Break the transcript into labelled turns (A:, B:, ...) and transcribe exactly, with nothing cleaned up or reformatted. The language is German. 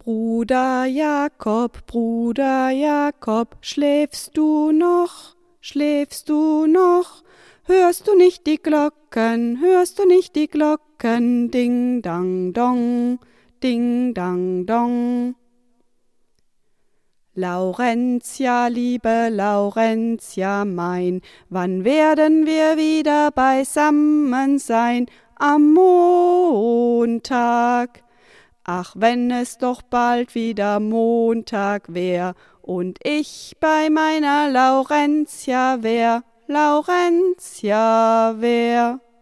A: Bruder Jakob, Bruder Jakob, schläfst du noch, schläfst du noch? Hörst du nicht die Glocken, hörst du nicht die Glocken, ding dang dong, ding dang dong. Laurentia, liebe Laurentia mein, wann werden wir wieder beisammen sein? Am Montag. Ach, wenn es doch bald wieder Montag wär und ich bei meiner Laurentia wär, Laurentia wär.